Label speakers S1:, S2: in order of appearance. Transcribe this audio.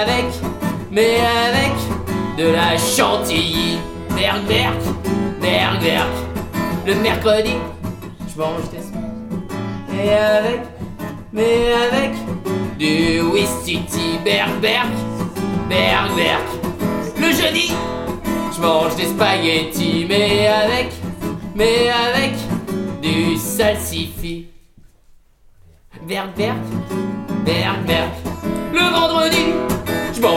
S1: avec de la chantilly. Berk, berk, berk, berk. Le mercredi, je mange des smooths. Et avec du Wistiti. Berk, berk, berk, berk. Le jeudi, je mange des spaghettis. Mais avec du salsifi. Berk, berk, berk, berk. Le vendredi,